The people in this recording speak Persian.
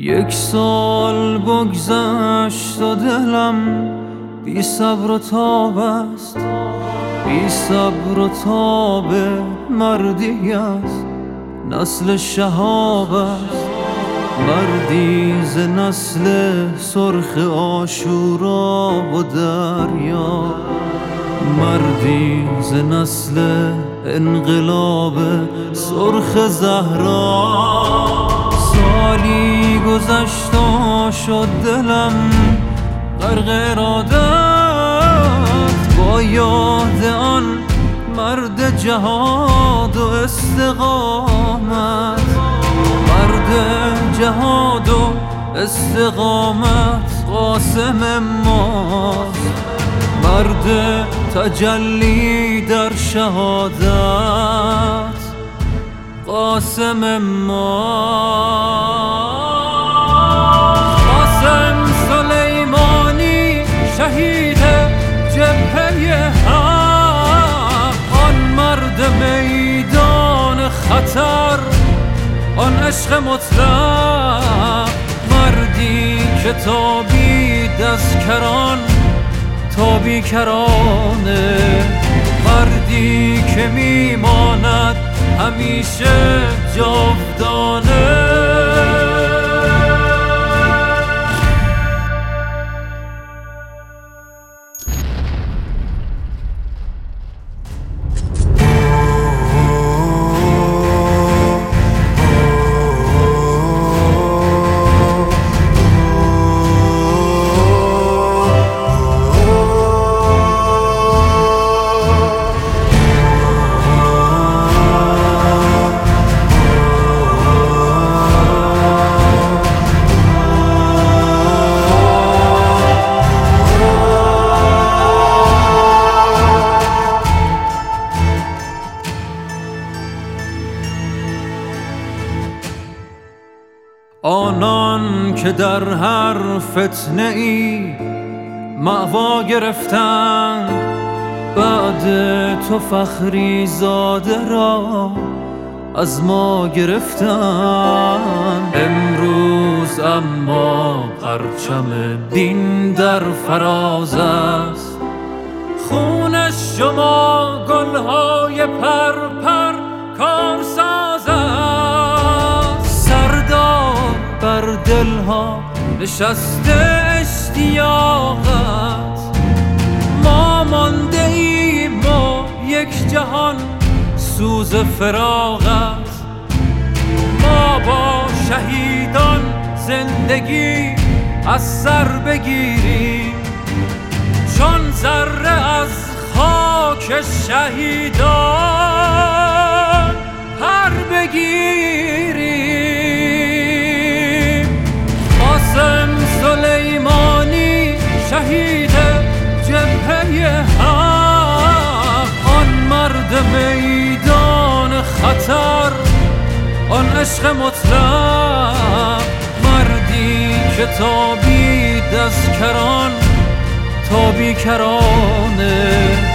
1 سال بگذشت و دلم بی صبر و تاب است، بی صبر و تاب مردی است، نسل شهاب است، مردی ز نسل سرخ عاشورا و دریا، مردی ز نسل انقلاب سرخ زهرا. سالی گذشت و شد دلم غرق ارادت، با یاد آن مرد جهاد و استقامت، مرد جهاد و استقامت قاسم ماست، مرد تجلی در شهادت قاسم ماست. قاسم سلیمانی شهید جبهه حق، آن مرد میدان خطر، آن عشق مطلق، مردی که تابید از کران تا بیکرانه، مردی که میماند همیشه جاودانه. آنان که در هر فتنه ای مأوا گرفتند، بعد تو فخری زاده را از ما گرفتند. امروز اما پرچم دین در فراز است، خون شما گلهای پرپر کارساز است، سردار بر دلها نشسته اشتیاقت، ما مانده ایم و یک جهان سوز فراغت، ما با شهیدان زندگی از سر بگیریم، چون ذره از خاک شهیدان پر بگیریم. قاسم سلیمانی شهید جبهه حق، آن مرد میدان خطر، آن عشق مطلق، مردی که تابید از کران تا بیکرانه،